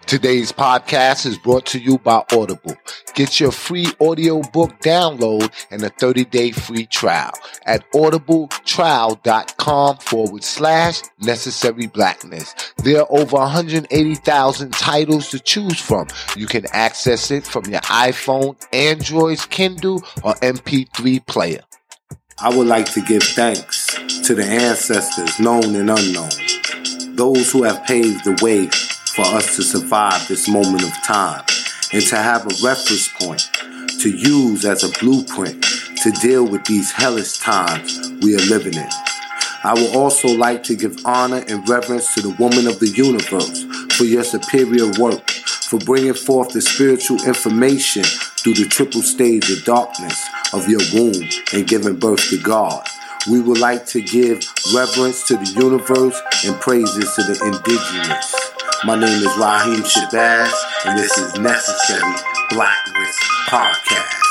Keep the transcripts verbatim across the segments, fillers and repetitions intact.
Today's podcast is brought to you by Audible. Get your free audiobook download and a thirty-day free trial at audibletrial.com forward slash necessary blackness. There are over one hundred eighty thousand titles to choose from. You can access it from your iPhone, Android's Kindle, or M P three player. I would like to give thanks to the ancestors, known and unknown, those who have paved the way for us to survive this moment of time and to have a reference point to use as a blueprint to deal with these hellish times we are living in. I would also like to give honor and reverence to the woman of the universe for your superior work, for bringing forth the spiritual information through the triple stage of darkness of your womb and giving birth to God. We would like to give reverence to the universe and praises to the indigenous. My name is Raheem Shabazz, and this is Necessary Blackness Podcast.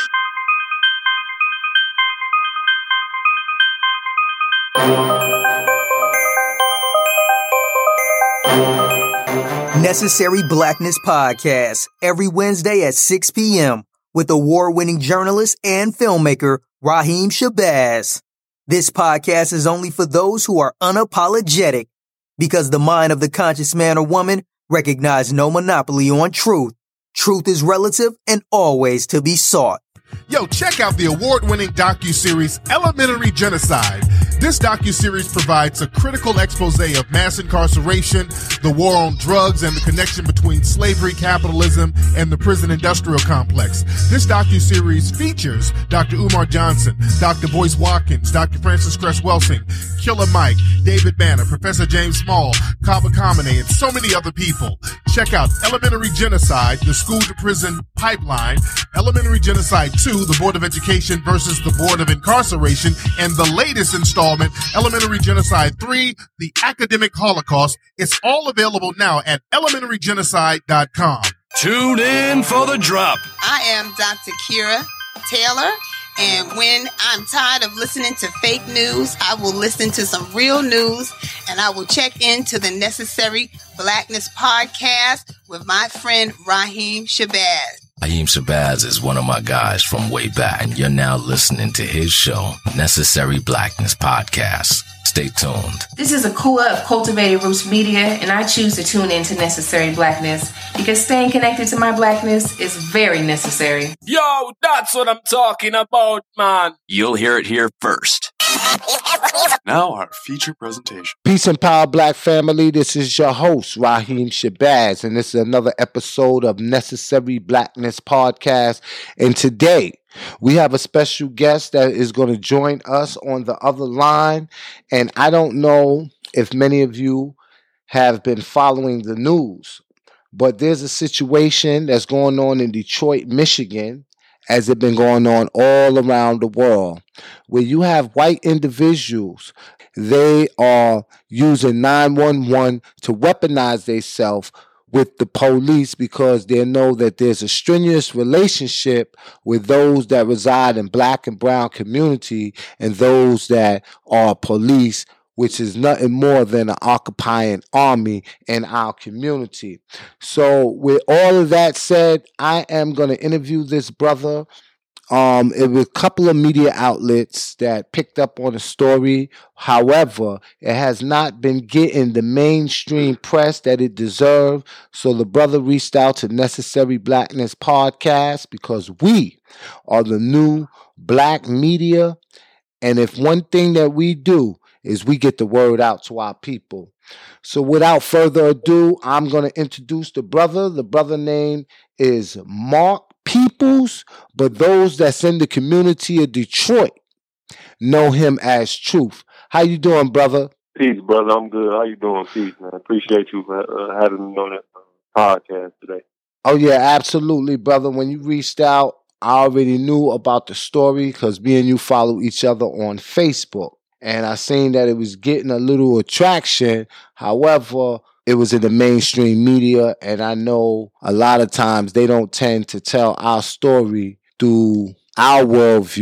Necessary Blackness Podcast, every Wednesday at six p.m. with award-winning journalist and filmmaker Raheem Shabazz. This podcast is only for those who are unapologetic, because the mind of the conscious man or woman recognizes no monopoly on truth. Truth is relative and always to be sought. Yo, check out the award-winning docuseries Elementary Genocide. This docuseries provides a critical expose of mass incarceration, the war on drugs, and the connection between slavery, capitalism, and the prison industrial complex. This docuseries features Doctor Umar Johnson, Doctor Boyce Watkins, Doctor Francis Cress Welsing, Killer Mike, David Banner, Professor James Small, Kaba Kamene, and so many other people. Check out Elementary Genocide, the school-to-prison pipeline, Elementary Genocide two, the Board of Education versus the Board of Incarceration, and the latest installment, Elementary Genocide three, the Academic Holocaust. It's all available now at elementary genocide dot com. Tune in for the drop. I am Doctor Kira Taylor, and when I'm tired of listening to fake news, I will listen to some real news, and I will check into the Necessary Blackness Podcast with my friend Raheem Shabazz. Raheem Shabazz is one of my guys from way back, and you're now listening to his show, Necessary Blackness Podcast. Stay tuned. This is Akua of Cultivated Roots Media, and I choose to tune in to Necessary Blackness because staying connected to my blackness is very necessary. Yo, that's what I'm talking about, man. You'll hear it here first. Now our feature presentation. Peace and power, black family. This is your host, Raheem Shabazz, and this is another episode of Necessary Blackness Podcast. And today, we have a special guest that is going to join us on the other line. And I don't know if many of you have been following the news, but there's a situation that's going on in Detroit, Michigan, as it's been going on all around the world, where you have white individuals. They are using nine one one to weaponize themselves with the police because they know that there's a strenuous relationship with those that reside in black and brown community and those that are police, which is nothing more than an occupying army in our community. So with all of that said, I am going to interview this brother. Um, it was a couple of media outlets that picked up on the story. However, it has not been getting the mainstream press that it deserved. So the brother reached out to Necessary Blackness Podcast because we are the new black media. And if one thing that we do is we get the word out to our people. So without further ado, I'm going to introduce the brother. The brother name is Mark Peoples, but those that's in the community of Detroit know him as Truth. How you doing, brother? Peace, brother. I'm good. How you doing? Peace, man. I appreciate you for uh, having me on that uh, podcast today. Oh, yeah, absolutely, brother. When you reached out, I already knew about the story because me and you follow each other on Facebook. And I seen that it was getting a little attraction. However, it was in the mainstream media. And I know a lot of times they don't tend to tell our story through our worldview.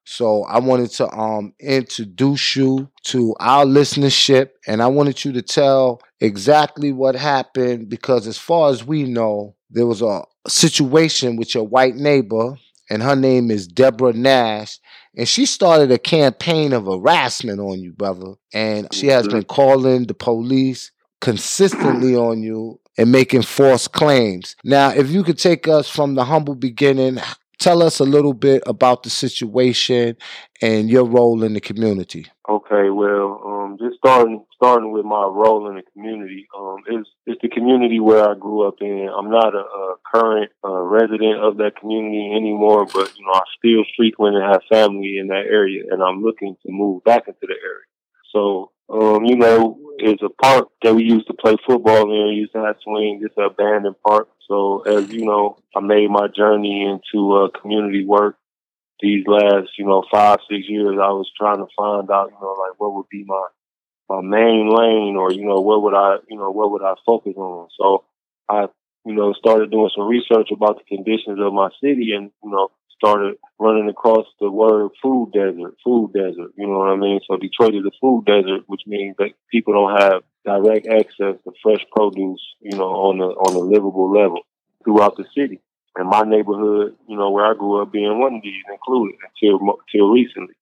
So I wanted to um introduce you to our listenership, and I wanted you to tell exactly what happened, because as far as we know, there was a situation with your white neighbor, and her name is Deborah Nash, and she started a campaign of harassment on you, brother. And she has been calling the police consistently on you and making false claims. Now, if you could take us from the humble beginning, tell us a little bit about the situation and your role in the community. Okay, well, um, just starting starting with my role in the community, um, it's, it's the community where I grew up in. I'm not a, a current uh, resident of that community anymore, but, you know, I still frequent and have family in that area, and I'm looking to move back into the area. So, um, you know, it's a park that we used to play football in. We used to have swings. It's an abandoned park. So, as you know, I made my journey into uh, community work. These last, you know, five, six years, I was trying to find out, you know, like what would be my, my main lane, or, you know, what would I, you know, what would I focus on? So I, you know, started doing some research about the conditions of my city, and, you know, started running across the word food desert, food desert, you know what I mean? So Detroit is a food desert, which means that people don't have direct access to fresh produce, you know, on a, on a livable level throughout the city. And my neighborhood, you know, where I grew up, being one of these included until until recently.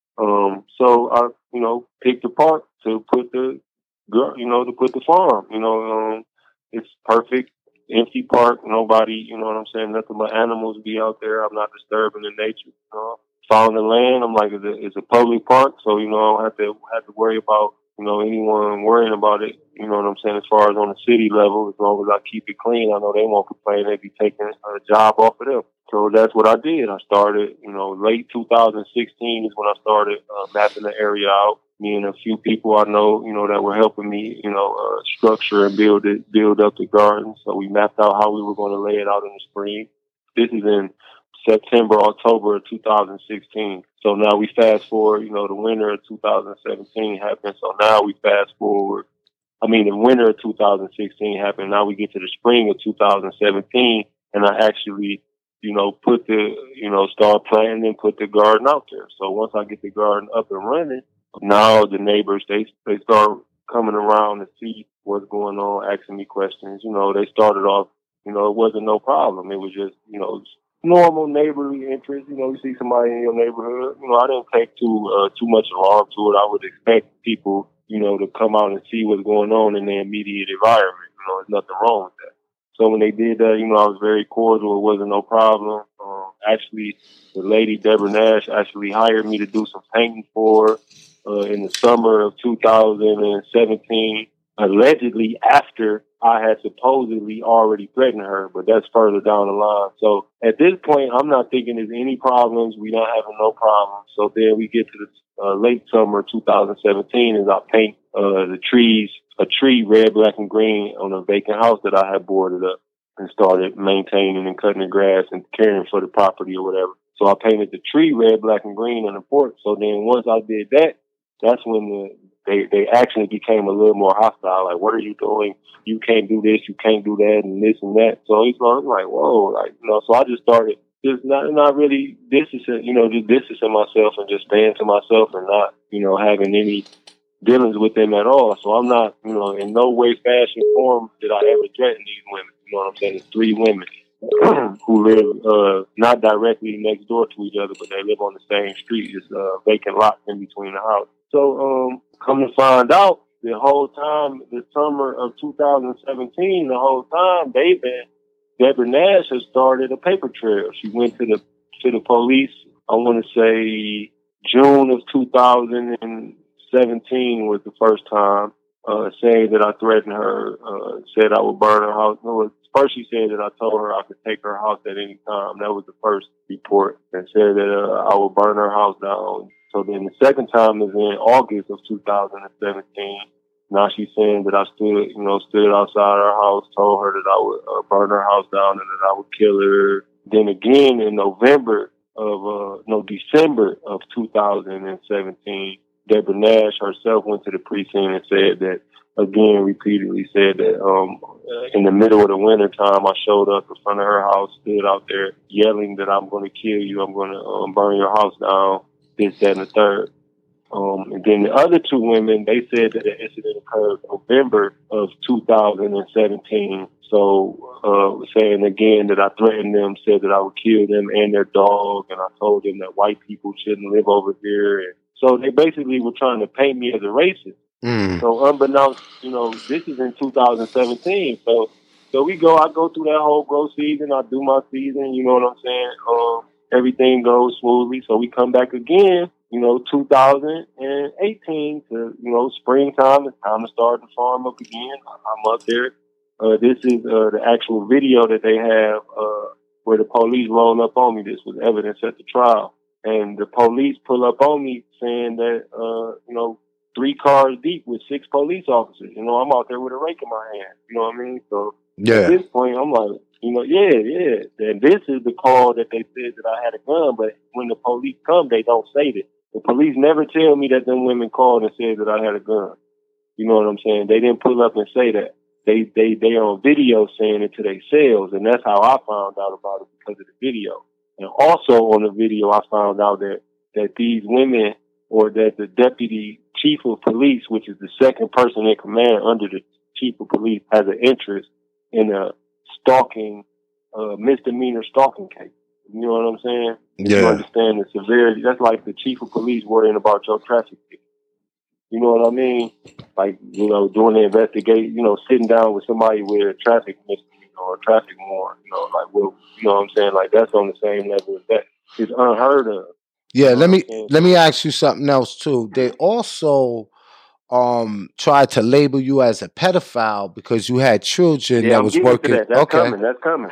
Um, so I, you know, picked a park to put the, you know, to put the farm. You know, um, it's perfect, empty park. Nobody, you know what I'm saying? Nothing but animals be out there. I'm not disturbing the nature. You know, found the land. I'm like, it's a, it's a public park, so you know, I don't have to have to worry about, you know, anyone worrying about it, you know what I'm saying, as far as on the city level. As long as I keep it clean, I know they won't complain. They'd be taking a job off of them. So that's what I did. I started, you know, late two thousand sixteen is when I started uh, mapping the area out. Me and a few people I know, you know, that were helping me, you know, uh, structure and build it, build up the garden. So we mapped out how we were going to lay it out in the spring. This is in September, October of two thousand sixteen. So now we fast forward, you know, the winter of two thousand seventeen happened. So now we fast forward. I mean, the winter of two thousand sixteen happened. Now we get to the spring of two thousand seventeen, and I actually, you know, put the, you know, start planting and put the garden out there. So once I get the garden up and running, now the neighbors, they, they start coming around to see what's going on, asking me questions. You know, they started off, you know, it wasn't no problem. It was just, you know, normal neighborly interest. You know, you see somebody in your neighborhood. You know, I didn't take too uh, too much alarm to it. I would expect people, you know, to come out and see what's going on in their immediate environment. You know, there's nothing wrong with that. So when they did that, you know, I was very cordial. It wasn't no problem. Um, actually, the lady, Deborah Nash, actually hired me to do some painting for her uh, in the summer of two thousand seventeen, allegedly after I had supposedly already threatened her, but that's further down the line. So at this point, I'm not thinking there's any problems. We're not having no problems. So then we get to the uh, late summer two thousand seventeen, as I paint uh, the trees, a tree red, black, and green on a vacant house that I had boarded up, and started maintaining and cutting the grass and caring for the property or whatever. So I painted the tree red, black, and green on the porch. So then once I did that, that's when the They they actually became a little more hostile. Like, what are you doing? You can't do this. You can't do that, and this and that. So it's like, whoa, like, you know. So I just started just not not really distancing, you know, just distancing myself and just staying to myself and not, you know, having any dealings with them at all. So I'm not, you know, in no way, fashion, form did I ever threaten these women. You know what I'm saying? It's three women who live uh, not directly next door to each other, but they live on the same street. It's a vacant lot in between the houses. So, um, come to find out, the whole time, the summer of two thousand seventeen, the whole time, they've been, Deborah Nash has started a paper trail. She went to the to the police, I want to say June of two thousand seventeen was the first time, uh, saying that I threatened her, uh, said I would burn her house. No, first she said that I told her I could take her house at any time. That was the first report, and said that uh, I would burn her house down. So then the second time is in August of two thousand seventeen. Now she's saying that I stood, you know, stood outside her house, told her that I would uh, burn her house down and that I would kill her. Then again in November of, uh, no, December of two thousand seventeen, Deborah Nash herself went to the precinct and said that, again, repeatedly said that um, in the middle of the winter time, I showed up in front of her house, stood out there yelling that I'm going to kill you, I'm going to um, burn your house down. this, that, and the third. Um, and then the other two women, they said that the incident occurred November of two thousand seventeen. So, uh, saying again that I threatened them, said that I would kill them and their dog, and I told them that white people shouldn't live over here. And so they basically were trying to paint me as a racist. Mm. So unbeknownst, you know, this is in two thousand seventeen. So, so we go, I go through that whole grow season. I do my season, you know what I'm saying? Um, everything goes smoothly. So we come back again, you know, two thousand eighteen to, you know, springtime. It's time to start the farm up again. I'm up there. Uh, this is uh, the actual video that they have uh, where the police roll up on me. This was evidence at the trial. And the police pull up on me saying that, uh, you know, three cars deep with six police officers. You know, I'm out there with a rake in my hand. You know what I mean? So yeah. At this point, I'm like, you know, yeah, yeah. And this is the call that they said that I had a gun. But when the police come, they don't say that. The police never tell me that them women called and said that I had a gun. You know what I'm saying? They didn't pull up and say that. They they they on video saying it to their cells, and that's how I found out about it because of the video. And also on the video, I found out that that these women, or that the deputy chief of police, which is the second person in command under the chief of police, has an interest in a stalking, uh, misdemeanor stalking case. You know what I'm saying? Yeah. You understand the severity. That's like the chief of police worrying about your traffic ticket. You know what I mean? Like, you know, doing the investigation, you know, sitting down with somebody with a traffic misdemeanor or a traffic warrant, you know, like, well, you know what I'm saying? Like, that's on the same level as that. It's unheard of. Yeah, you know let me saying? let me ask you something else too. They also um tried to label you as a pedophile because you had children Yeah, that I'm was getting working. to that. That's okay. coming. That's coming.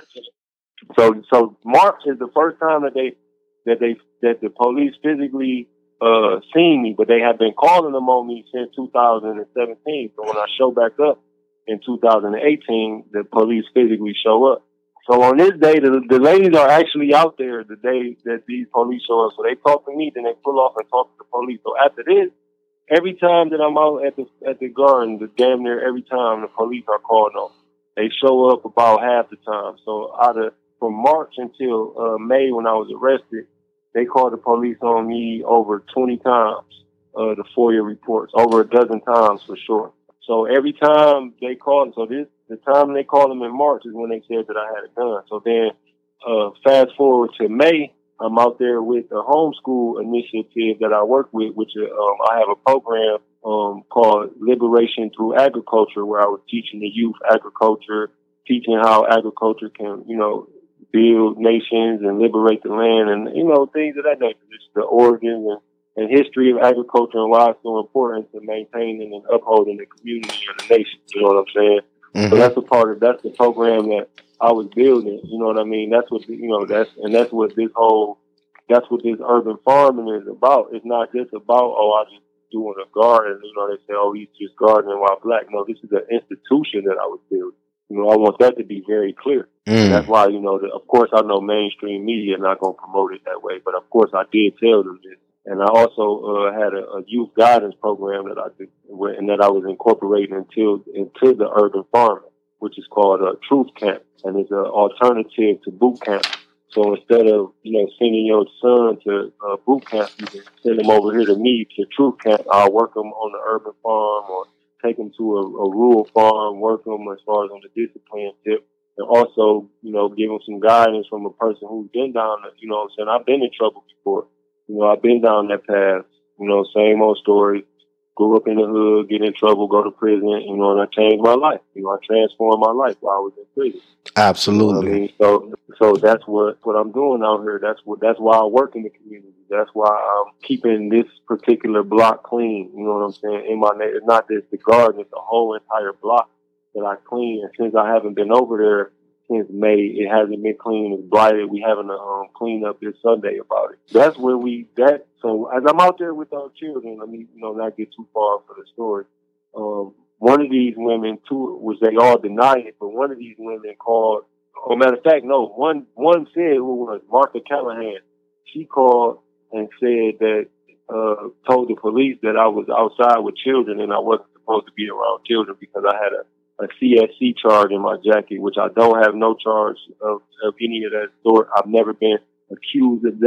So, so March is the first time that they that they that the police physically uh seen me, but they have been calling them on me since two thousand seventeen. So when I show back up in two thousand eighteen, the police physically show up. So on this day, the, the ladies are actually out there the day that these police show up. So they talk to me, then they pull off and talk to the police. So after this, every time that I'm out at the at the garden, the damn near every time the police are called on. They show up about half the time. So out of from March until uh, May, when I was arrested, they called the police on me over twenty times. Uh, the FOIA reports, over a dozen times for sure. So every time they called, so this the time they called them in March is when they said that I had a gun. So then, uh, fast forward to May, I'm out there with a homeschool initiative that I work with, which um, I have a program um, called Liberation Through Agriculture, where I was teaching the youth agriculture, teaching how agriculture can, you know, build nations and liberate the land, and you know, things of that nature. Just the origins and, and history of agriculture and why it's so important to maintaining and upholding the community and the nation. You know what I'm saying? Mm-hmm. So that's a part of that's the program that I was building. You know what I mean? That's what you know. That's and that's what this whole that's what this urban farming is about. It's not just about oh, I just doing a garden. You know, they say oh, he's just gardening while black. No, this is an institution that I was building. You know, I want that to be very clear. Mm. That's why, you know, the, of course, I know mainstream media are not going to promote it that way. But, of course, I did tell them this. And I also uh, had a, a youth guidance program that I did, and that I was incorporating into, into the urban farming, which is called a Truth Camp. And it's an alternative to boot camp. So instead of, you know, sending your son to uh, boot camp, you can send him over here to me to Truth Camp. I'll work him on the urban farm or take them to a, a rural farm, work them as far as on the discipline tip, and also, you know, give them some guidance from a person who's been down, the, you know what I'm saying? I've been in trouble before. You know, I've been down that path, you know, same old story. Grew up in the hood, get in trouble, go to prison, you know, and I changed my life. You know, I transformed my life while I was in prison. Absolutely. You know what I mean? So, so that's what, what I'm doing out here. That's what, that's why I work in the community. That's why I'm keeping this particular block clean. You know what I'm saying? In my name, it's not just the garden, it's the whole entire block that I clean. And since I haven't been over there since May, it hasn't been clean. It's blighted. We having a um, clean up this Sunday about it. That's where we, that, so as I'm out there with our children, let me, you know, not get too far for the story. Um, one of these women, too, which they all deny it, but one of these women called, oh, matter of fact, no, one, one said, who was Martha Callahan, she called and said that, uh, told the police that I was outside with children and I wasn't supposed to be around children because I had a, a C S C charge in my jacket, which I don't have no charge of, of any of that sort. I've never been accused of that.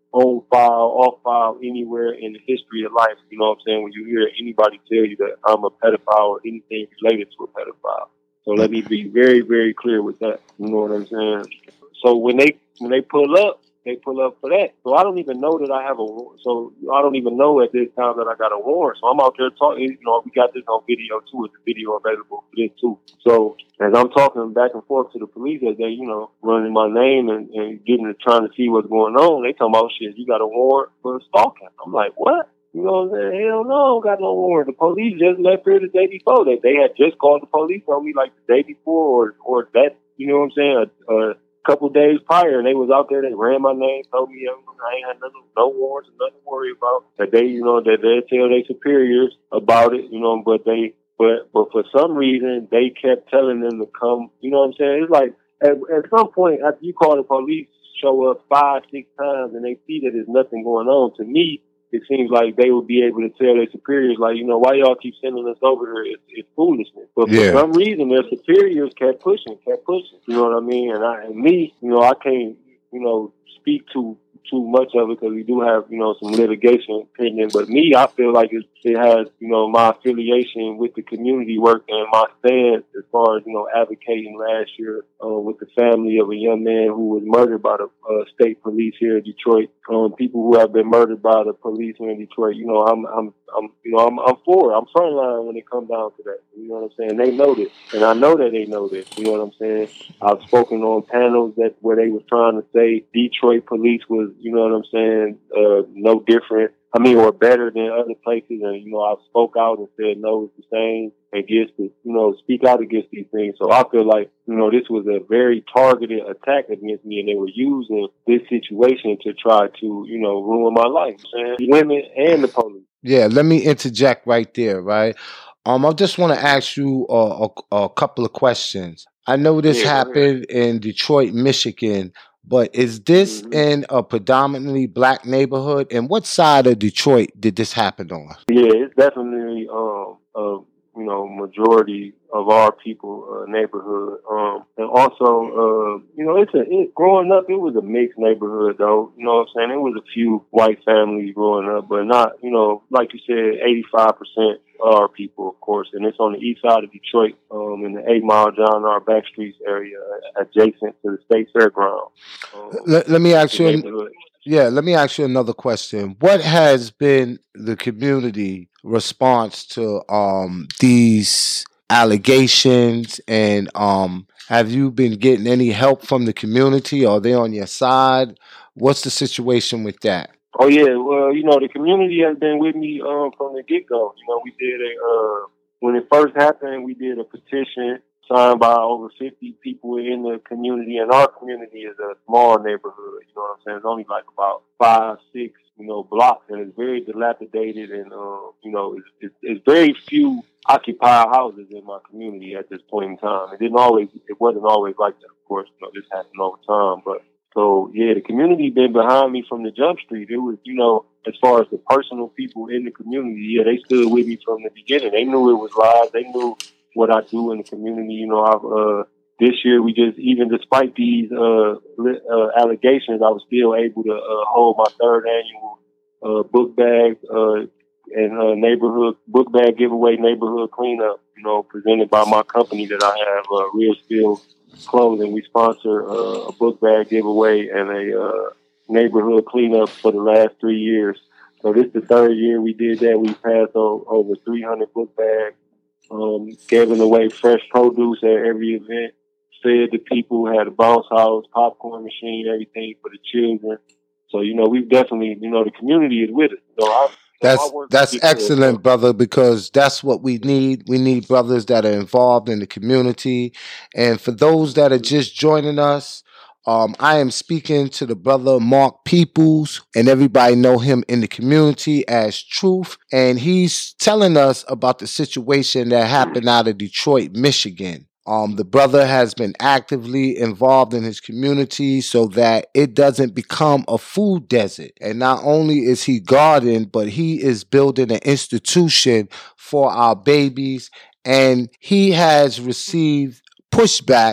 on file, off file, anywhere in the history of life. You know what I'm saying? When you hear anybody tell you that I'm a pedophile or anything related to a pedophile. So let me be very, very clear with that. You know what I'm saying? So when they when they pull up, they pull up for that. So I don't even know that I have a warrant. So I don't even know at this time that I got a warrant. So I'm out there talking. You know, we got this on video too. It's a video available for this too. So as I'm talking back and forth to the police as they, you know, running my name and, and getting to trying to see what's going on, they talking about shit. You got a warrant for stalking? I'm like, what? You know what I'm saying? Hell no, I don't got no warrant. The police just left here the day before. They they had just called the police on me like the day before or or that. You know what I'm saying? A, a couple days prior, and they was out there. They ran my name, told me I ain't had nothing, no warrants, nothing to worry about. That they, you know, that they tell their superiors about it. You know, but they, but but for some reason they kept telling them to come. You know what I'm saying? It's like at, at some point after you call the police, show up five, six times, and they see that there's nothing going on. To me, it seems like they would be able to tell their superiors, like, you know, why y'all keep sending us over here? It's, it's foolishness. But Yeah. for some reason, their superiors kept pushing, kept pushing. You know what I mean? And I, and me, you know, I can't, you know, speak to too much of it because we do have, you know, some litigation pending. But me, I feel like it, it has, you know, my affiliation with the community work and my stance as far as, you know, advocating last year uh, with the family of a young man who was murdered by the uh, state police here in Detroit. Um, people who have been murdered by the police here in Detroit. You know, I'm, I'm, I'm, you know, I'm, I'm for it. I'm frontline when it comes down to that. You know what I'm saying? They know this, and I know that they know this. You know what I'm saying? I've spoken on panels that where they was trying to say Detroit police was, you know what I'm saying, uh, no different. I mean, or better than other places. And, you know, I spoke out and said, no, it's the same against it, you know, speak out against these things. So I feel like, you know, this was a very targeted attack against me, and they were using this situation to try to, you know, ruin my life. Man. Women and the police. Yeah, let me interject right there, right? Um, I just want to ask you a, a, a couple of questions. I know this Yeah, happened in Detroit, Michigan, but is this mm-hmm. in a predominantly black neighborhood? And what side of Detroit did this happen on? Yeah, it's definitely um, a you know majority of our people uh, neighborhood, um, and also uh, you know it's a it, growing up it was a mixed neighborhood though. You know what I'm saying? There was a few white families growing up, but not you know like you said, eighty-five percent are people, of course, and it's on the east side of Detroit, um, in the Eight Mile John R. Backstreet area, adjacent to the State Fairground. Um, let, let me ask you. neighborhood. Yeah, let me ask you another question. What has been the community response to um, these allegations, and um, have you been getting any help from the community? Are they on your side? What's the situation with that? Oh yeah, well, you know, the community has been with me um, from the get go. You know, we did a uh, when it first happened, we did a petition signed by over fifty people in the community, and our community is a small neighborhood. You know what I'm saying? It's only like about five, six, you know, blocks, and it's very dilapidated, and uh, you know, it's, it's, it's very few occupied houses in my community at this point in time. It didn't always, it wasn't always like that, of course. You know, this happened over time, but. So, yeah, the community been behind me from the jump street. It was, you know, as far as the personal people in the community, yeah, they stood with me from the beginning. They knew it was live. They knew what I do in the community. You know, I've, uh, this year we just, even despite these uh, uh, allegations, I was still able to uh, hold my third annual uh, book bag uh, and uh, neighborhood book bag giveaway neighborhood cleanup, you know, presented by my company that I have, uh, Real Steel Clothing. We sponsor uh, a book bag giveaway and a uh, neighborhood cleanup for the last three years. So this is the third year we did that. We passed o- over three hundred book bags, um, giving away fresh produce at every event, fed the people, had a bounce house, popcorn machine, everything for the children. So, you know, we've definitely, you know, the community is with us. So I, That's that's excellent, brother, because that's what we need. We need brothers that are involved in the community. And for those that are just joining us, um, I am speaking to the brother Mark Peoples, and everybody know him in the community as Truth. And he's telling us about the situation that happened out of Detroit, Michigan. Um, the brother has been actively involved in his community so that it doesn't become a food desert. And not only is he guarding, but he is building an institution for our babies. And he has received pushback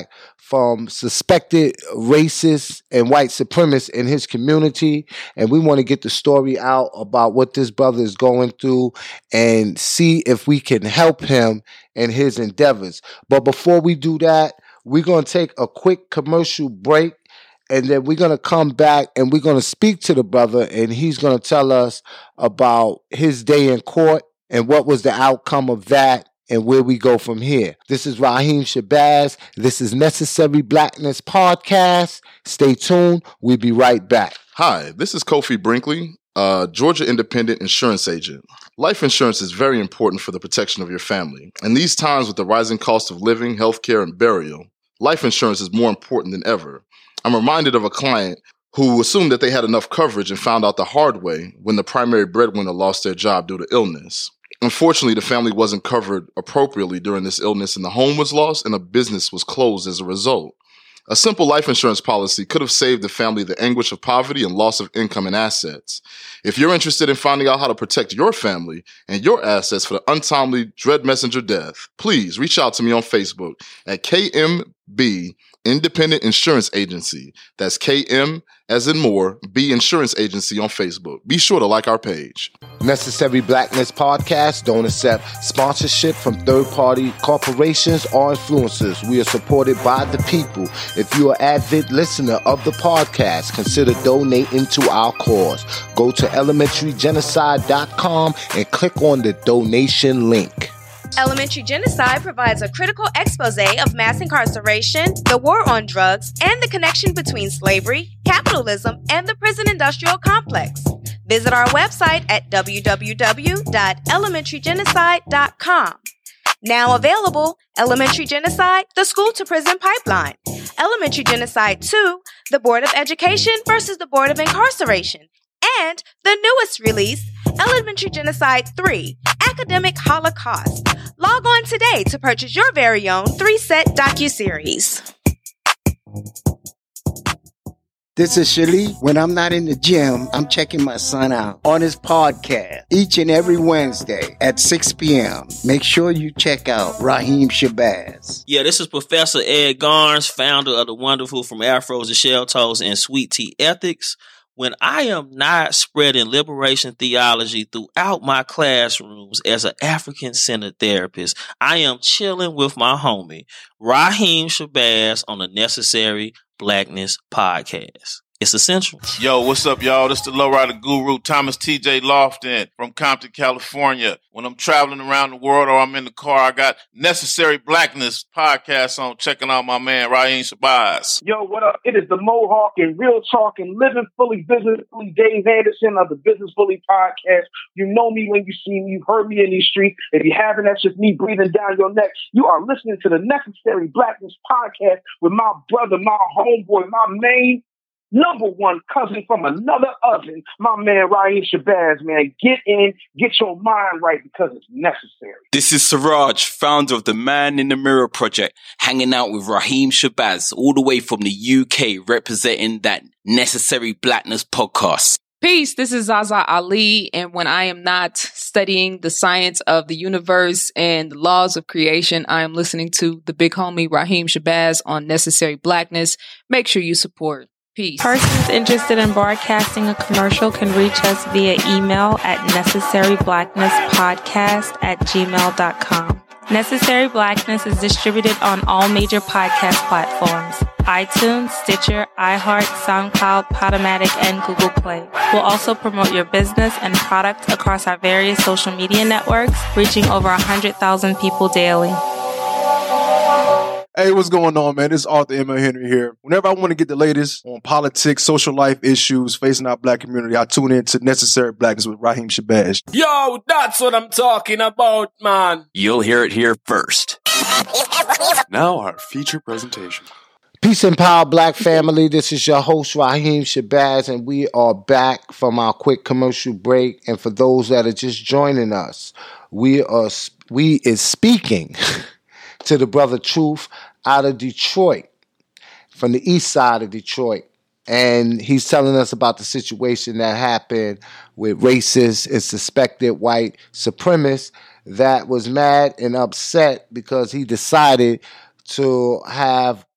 from suspected racists and white supremacists in his community. And we want to get the story out about what this brother is going through and see if we can help him in his endeavors. But before we do that, we're going to take a quick commercial break, and then we're going to come back and we're going to speak to the brother, and he's going to tell us about his day in court and what was the outcome of that and where we go from here. This is Raheem Shabazz. This is Necessary Blackness Podcast. Stay tuned. We'll be right back. Hi, this is Kofi Brinkley, a Georgia Independent Insurance Agent. Life insurance is very important for the protection of your family. In these times with the rising cost of living, healthcare, and burial, life insurance is more important than ever. I'm reminded of a client who assumed that they had enough coverage and found out the hard way when the primary breadwinner lost their job due to illness. Unfortunately, the family wasn't covered appropriately during this illness, and the home was lost and a business was closed as a result. A simple life insurance policy could have saved the family the anguish of poverty and loss of income and assets. If you're interested in finding out how to protect your family and your assets for the untimely dread messenger death, please reach out to me on Facebook at K M B Independent Insurance Agency. That's K M as in more, B Insurance Agency on Facebook. Be sure to like our page. Necessary Blackness Podcast don't accept sponsorship from third-party corporations or influencers. We are supported by the people. If you are an avid listener of the podcast, consider donating to our cause. Go to elementary genocide dot com and click on the donation link. Elementary Genocide provides a critical expose of mass incarceration, the war on drugs, and the connection between slavery, capitalism, and the prison industrial complex. Visit our website at w w w dot elementary genocide dot com. Now available, Elementary Genocide, the School to Prison Pipeline. Elementary Genocide two, the Board of Education versus the Board of Incarceration. And the newest release, Elementary Genocide three, Academic Holocaust. Log on today to purchase your very own three-set docuseries. This is Shali. When I'm not in the gym, I'm checking my son out on his podcast each and every Wednesday at six p.m. Make sure you check out Raheem Shabazz. Yeah, this is Professor Ed Garnes, founder of the wonderful From Afros to Shell Toes and Sweet Tea Ethics. When I am not spreading liberation theology throughout my classrooms as an African-centered therapist, I am chilling with my homie, Raheem Shabazz, on the Necessary Blackness Podcast. It's essential. Yo, what's up, y'all? This is the Lowrider Guru, Thomas T J Lofton from Compton, California. When I'm traveling around the world or I'm in the car, I got Necessary Blackness Podcast on, checking out my man, Raheem Shabazz. Yo, what up? It is the Mohawk and Real Talk and Living Fully Business Fully Dave Anderson of the Business Fully Podcast. You know me when you see me. You've heard me in these streets. If you haven't, that's just me breathing down your neck. You are listening to the Necessary Blackness Podcast with my brother, my homeboy, my main number one cousin from another oven, my man Raheem Shabazz, man. Get in, get your mind right because it's necessary. This is Siraj, founder of the Man in the Mirror Project, hanging out with Raheem Shabazz all the way from the U K, representing that Necessary Blackness podcast. Peace, this is Zaza Ali, and when I am not studying the science of the universe and the laws of creation, I am listening to the big homie Raheem Shabazz on Necessary Blackness. Make sure you support. Peace. Persons interested in broadcasting a commercial can reach us via email at necessaryblacknesspodcast at gmail dot com. Necessary Blackness is distributed on all major podcast platforms: iTunes, Stitcher, iHeart, SoundCloud, Podomatic, and Google Play. We'll also promote your business and product across our various social media networks, reaching over one hundred thousand people daily. Hey, what's going on, man? This is Arthur M. Henry here. Whenever I want to get the latest on politics, social life issues facing our black community, I tune in to Necessary Blackness with Raheem Shabazz. Yo, that's what I'm talking about, man. You'll hear it here first. Now our feature presentation. Peace and power, black family. This is your host, Raheem Shabazz, and we are back from our quick commercial break. And for those that are just joining us, we are we is speaking to the brother Truth out of Detroit, from the east side of Detroit. And he's telling us about the situation that happened with racist and suspected white supremacists that was mad and upset because he decided to have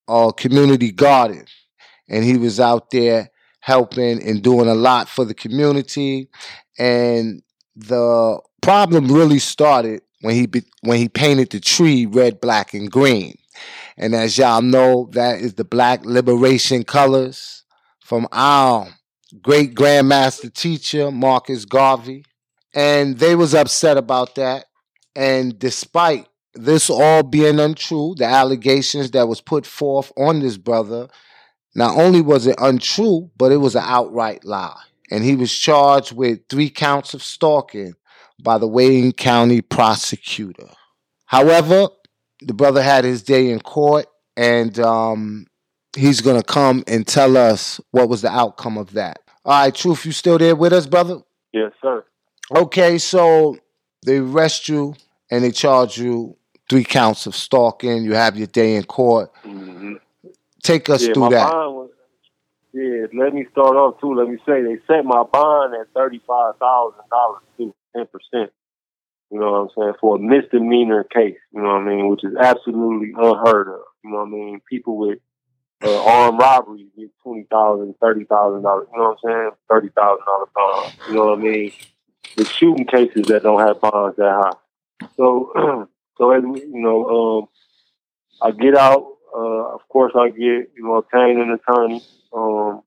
a community garden, and he was out there helping and doing a lot for the community. And the problem really started when he be, when he painted the tree red, black, and green. And as y'all know, that is the Black Liberation colors from our great grandmaster teacher, Marcus Garvey. And they was upset about that. And despite this all being untrue, the allegations that was put forth on this brother, not only was it untrue, but it was an outright lie. And he was charged with three counts of stalking by the Wayne County prosecutor. However, the brother had his day in court, and um, he's going to come and tell us what was the outcome of that. All right, Truth, you still there with us, brother? Yes, sir. Okay, so they arrest you, and they charge you three counts of stalking. You have your day in court. Mm-hmm. Take us yeah, through my that. Bond was, yeah, let me start off, too. Let me say, they set my bond at thirty-five thousand dollars, too, ten percent. You know what I'm saying? For a misdemeanor case, you know what I mean? Which is absolutely unheard of. You know what I mean? People with uh, armed robberies get twenty thousand dollars, thirty thousand dollars, you know what I'm saying? thirty thousand dollars bond. You know what I mean? With shooting cases that don't have bonds that high. So, so as we, you know, um, I get out. Uh, of course, I get, you know, obtain an attorney. Um,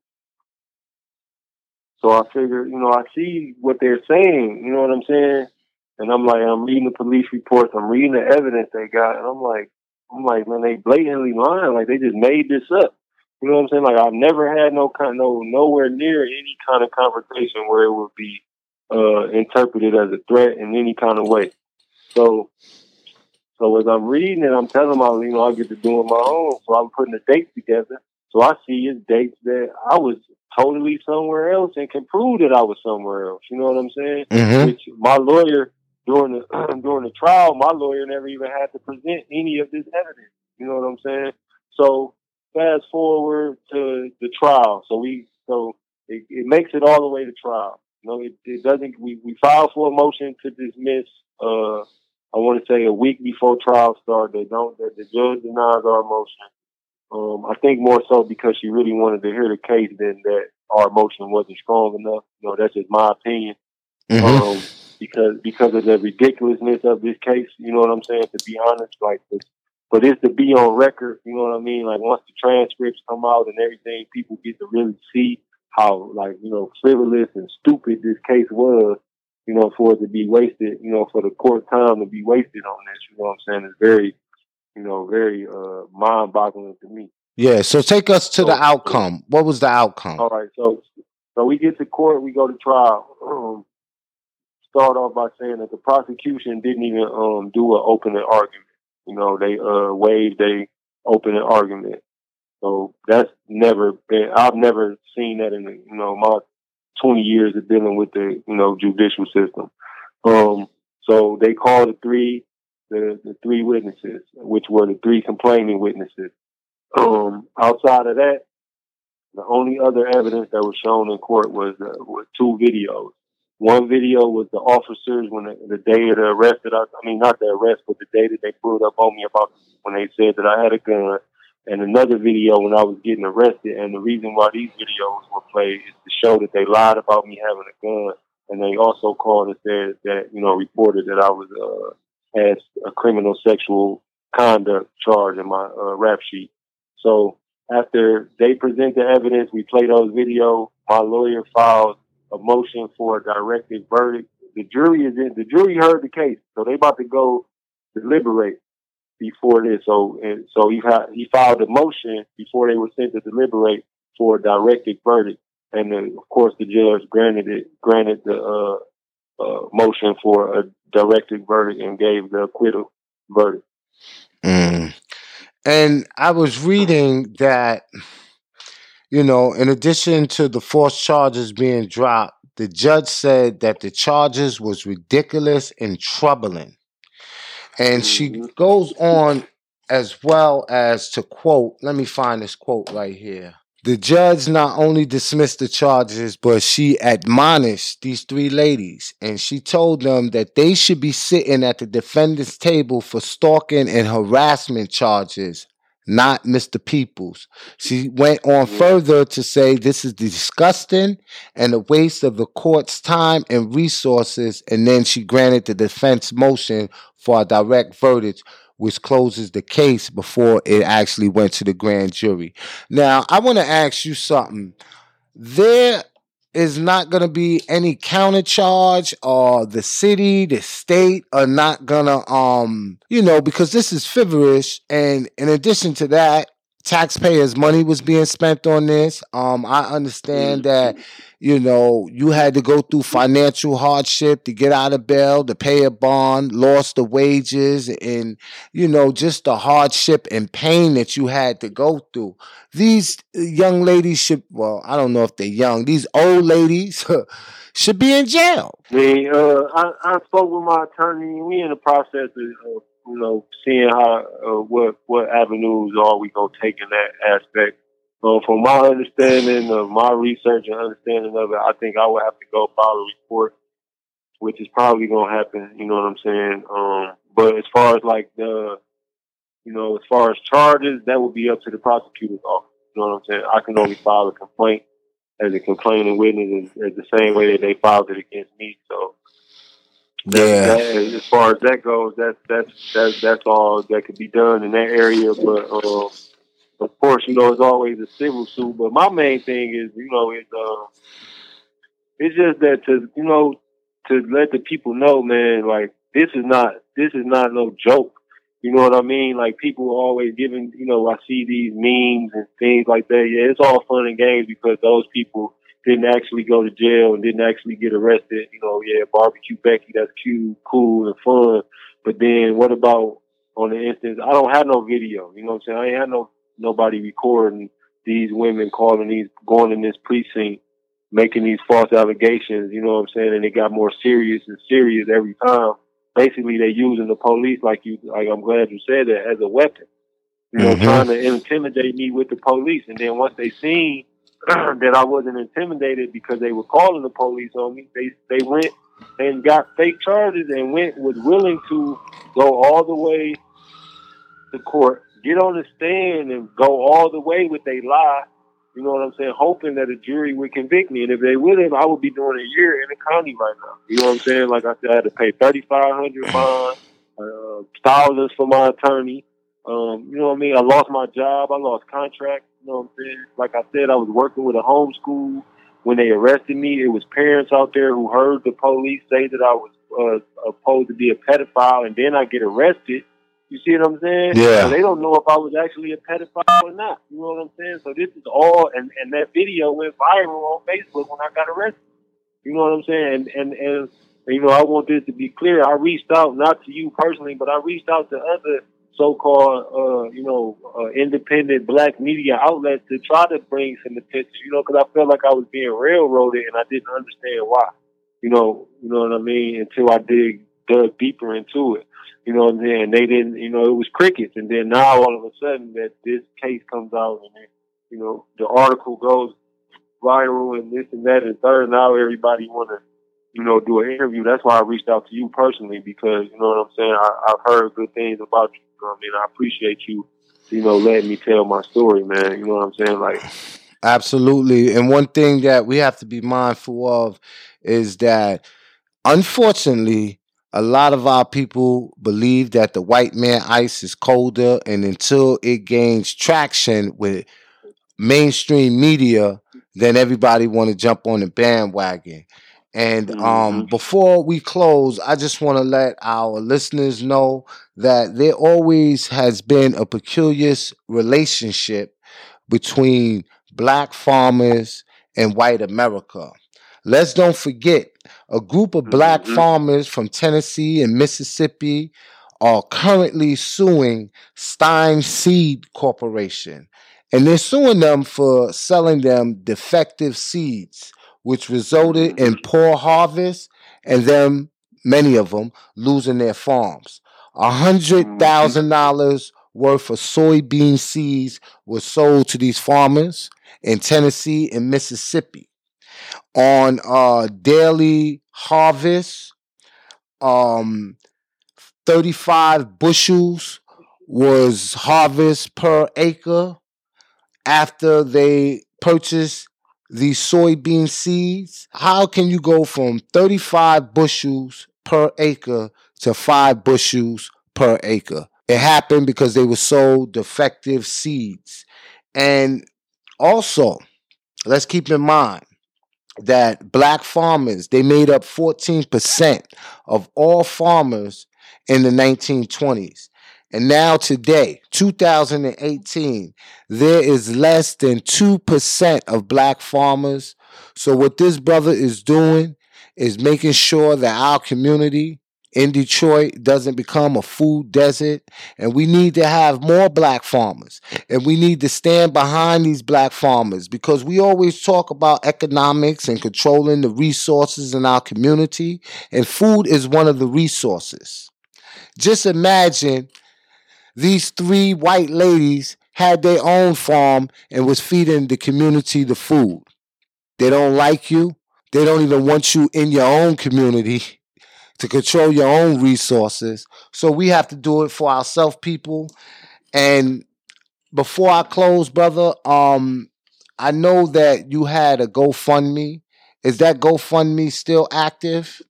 so I figure, you know, I see what they're saying. You know what I'm saying? And I'm like, I'm reading the police reports, I'm reading the evidence they got, and I'm like, I'm like, man, they blatantly lying, like they just made this up. You know what I'm saying? Like I've never had no kind, no nowhere near any kind of conversation where it would be uh, interpreted as a threat in any kind of way. So, so as I'm reading it, I'm telling them, you know, I get to do it my own. So I'm putting the dates together. So I see it's dates that I was totally somewhere else and can prove that I was somewhere else. You know what I'm saying? Mm-hmm. Which my lawyer. During the during the trial, my lawyer never even had to present any of this evidence. You know what I'm saying? So fast forward to the trial. So we so it, it makes it all the way to trial. You know, it, it doesn't. We, we filed for a motion to dismiss. Uh, I want to say a week before trial started. They don't. The, the judge denies our motion. Um, I think more so because she really wanted to hear the case than that our motion wasn't strong enough. You know, that's just my opinion. Mm-hmm. Um, because because of the ridiculousness of this case, you know what I'm saying? To be honest, like this, for this to be on record, you know what I mean? Like once the transcripts come out and everything, people get to really see how, like, you know, frivolous and stupid this case was. You know, for it to be wasted, you know, for the court time to be wasted on this, you know what I'm saying? It's very, you know, very uh, mind-boggling to me. Yeah. So take us to So, the outcome. What was the outcome? All right. So, so we get to court, we go to trial. Um, start off by saying that the prosecution didn't even um, do an opening argument. You know, they uh, waived a opening argument. So that's never been, I've never seen that in, the, you know, my twenty years of dealing with the, you know, judicial system. Um, so they called the three, the, the three witnesses, which were the three complaining witnesses. Um, outside of that, the only other evidence that was shown in court was, uh, was two videos. One video was the officers when the, the day of the arrest that I, I mean, not the arrest, but the day that they pulled up on me about when they said that I had a gun. And another video when I was getting arrested. And the reason why these videos were played is to show that they lied about me having a gun. And they also called and said that, you know, reported that I was, uh, had a criminal sexual conduct charge in my, uh, rap sheet. So after they present the evidence, we play those videos. My lawyer filed a motion for a directed verdict. The jury is in, the jury heard the case, so they about to go deliberate before this. So, and so he ha- he filed a motion before they were sent to deliberate for a directed verdict, and then of course the judge granted it, granted the uh, uh, motion for a directed verdict and gave the acquittal verdict. Mm. And I was reading that, you know, in addition to the false charges being dropped, the judge said that the charges was ridiculous and troubling. And she goes on as well as to quote, let me find this quote right here. The judge not only dismissed the charges, but she admonished these three ladies, and she told them that they should be sitting at the defendant's table for stalking and harassment charges, not Mister Peoples. She went on further to say this is disgusting and a waste of the court's time and resources, and then she granted the defense motion for a direct verdict, which closes the case before it actually went to the grand jury. Now, I want to ask you something. There is not going to be any counter charge, or the city, the state are not going to, um, you know, because this is frivolous. And in addition to that, taxpayers' money was being spent on this. Um, I understand that, you know, you had to go through financial hardship to get out of bail, to pay a bond, lost the wages, and, you know, just the hardship and pain that you had to go through. These young ladies should, well, I don't know if they're young, these old ladies should be in jail. I mean, uh, I, I spoke with my attorney. We in the process of, uh, you know, seeing how uh, what what avenues are we gonna take in that aspect. Uh, from my understanding of my research and understanding of it, I think I would have to go file a report, which is probably gonna happen. You know what I'm saying? Um, but as far as like the, you know, as far as charges, that would be up to the prosecutor's office. You know what I'm saying? I can only file a complaint as a complaining witness as, as the same way that they filed it against me. So. Yeah. That, as far as that goes, that's that's that's that's all that could be done in that area. But uh, of course, you know, it's always a civil suit. But my main thing is, you know, it's uh, it's just that to you know to let the people know, man, like this is not this is not no joke. You know what I mean? Like people are always giving, you know, I see these memes and things like that. Yeah, it's all fun and games because those people didn't actually go to jail and didn't actually get arrested. You know, yeah, barbecue Becky, that's cute, cool, and fun. But then what about on the instance, I don't have no video. You know what I'm saying? I ain't had no nobody recording these women calling these, going in this precinct, making these false allegations, you know what I'm saying? And it got more serious and serious every time. Basically, they using the police, like you, like I'm glad you said that, as a weapon. You know, Mhm. trying to intimidate me with the police. And then once they seen that I wasn't intimidated because they were calling the police on me, they they went and got fake charges and went was willing to go all the way to court, get on the stand and go all the way with they lie. You know what I'm saying? Hoping that a jury would convict me. And if they wouldn't, I would be doing a year in the county right now. You know what I'm saying? Like I said, I had to pay thirty-five hundred dollars bond, uh, thousands for my attorney. Um, you know what I mean? I lost my job. I lost contract. You know what I'm saying? Like I said, I was working with a homeschool. When they arrested me, it was parents out there who heard the police say that I was uh, supposed to be a pedophile, and then I get arrested. You see what I'm saying? Yeah. So they don't know if I was actually a pedophile or not. You know what I'm saying? So this is all, and, and that video went viral on Facebook when I got arrested. You know what I'm saying? And, and, and, you know, I want this to be clear. I reached out, not to you personally, but I reached out to other so-called, uh, you know, uh, independent black media outlets to try to bring some attention, you know, because I felt like I was being railroaded and I didn't understand why. You know, you know what I mean? Until I dig, dug deeper into it. You know what I'm saying? They didn't, you know, it was crickets. And then now all of a sudden that this case comes out and, you know, the article goes viral and this and that and third. Now everybody want to, you know, do an interview. That's why I reached out to you personally because, you know what I'm saying? I, I've heard good things about you. You know what I mean? I appreciate you, you know, letting me tell my story, man. You know what I'm saying? Like, Absolutely. And one thing that we have to be mindful of is that, unfortunately, a lot of our people believe that the white man ice is colder, and until it gains traction with mainstream media, then everybody want to jump on the bandwagon. And um, before we close, I just want to let our listeners know that there always has been a peculiar relationship between black farmers and white America. Let's don't forget, a group of black farmers from Tennessee and Mississippi are currently suing Stein Seed Corporation. And they're suing them for selling them defective seeds, which resulted in poor harvest and them, many of them, losing their farms. one hundred thousand dollars worth of soybean seeds was sold to these farmers in Tennessee and Mississippi. On uh, daily harvest, um, thirty-five bushels was harvest per acre after they purchased these soybean seeds? How can you go from thirty-five bushels per acre to five bushels per acre? It happened because they were sold defective seeds. And also, let's keep in mind that black farmers, they made up fourteen percent of all farmers in the nineteen twenties. And now today, two thousand eighteen, there is less than two percent of black farmers. So what this brother is doing is making sure that our community in Detroit doesn't become a food desert. And we need to have more black farmers. And we need to stand behind these black farmers, because we always talk about economics and controlling the resources in our community. And food is one of the resources. Just imagine these three white ladies had their own farm and was feeding the community the food. They don't like you. They don't even want you in your own community to control your own resources. So we have to do it for ourselves, people. And before I close, brother, um, I know that you had a GoFundMe. Is that GoFundMe still active?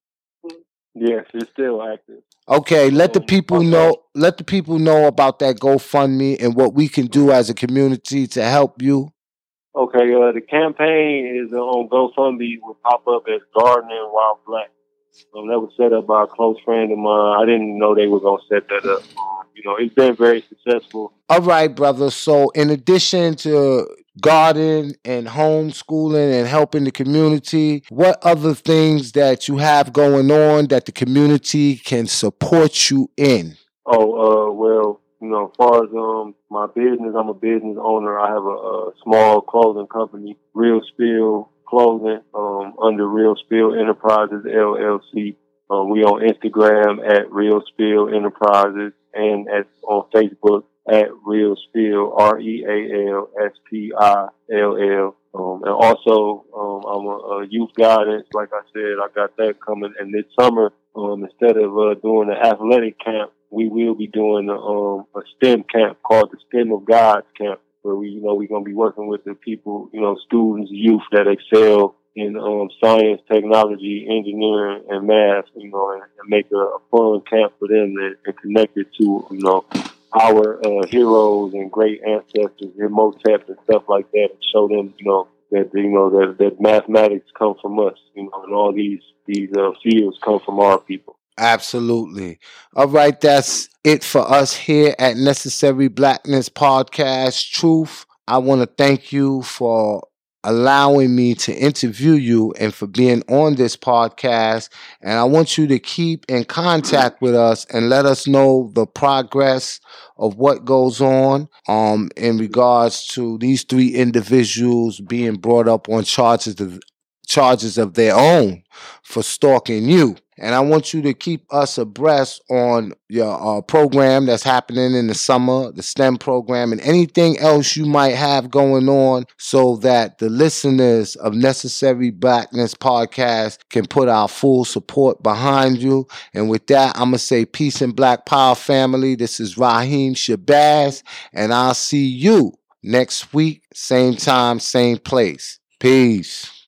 Yes, it's still active. Okay, let the people know. Let the people know about that GoFundMe and what we can do as a community to help you. Okay, uh, the campaign is on GoFundMe. Will pop up as Gardening While Black. Um, that was set up by a close friend of mine. I didn't know they were gonna set that up. Um, you know, it's been very successful. All right, brother. So, in addition to garden and homeschooling and helping the community, what other things that you have going on that the community can support you in? Oh, uh, well, you know, as far as um my business, I'm a business owner. I have a, a small clothing company, Real Spill Clothing, um, under Real Spill Enterprises L L C. Um, we on Instagram at Real Spill Enterprises and at on Facebook at Real Spill, R E A L S P I L L. Um, and also, um, I'm a, a youth guidance. Like I said, I got that coming. And this summer, um, instead of uh, doing the athletic camp, we will be doing a, um, a STEM camp called the STEM of Gods camp, where we, you know, we're going to be working with the people, you know, students, youth that excel in um, science, technology, engineering, and math, you know, and, and make a, a fun camp for them and, and connect it to, you know, our uh, heroes and great ancestors, Imhotep and stuff like that, and show them, you know, that you know that that mathematics come from us, you know, and all these these uh, fields come from our people. Absolutely. All right, that's it for us here at Necessary Blackness Podcast Truth. I want to thank you for allowing me to interview you and for being on this podcast. And I want you to keep in contact with us and let us know the progress of what goes on um, in regards to these three individuals being brought up on charges of charges of their own for stalking you. And I want you to keep us abreast on your uh, program that's happening in the summer, the STEM program, and anything else you might have going on, so that the listeners of Necessary Blackness Podcast can put our full support behind you. And with that, I'm going to say peace and Black Power, family. This is Raheem Shabazz, and I'll see you next week, same time, same place. Peace.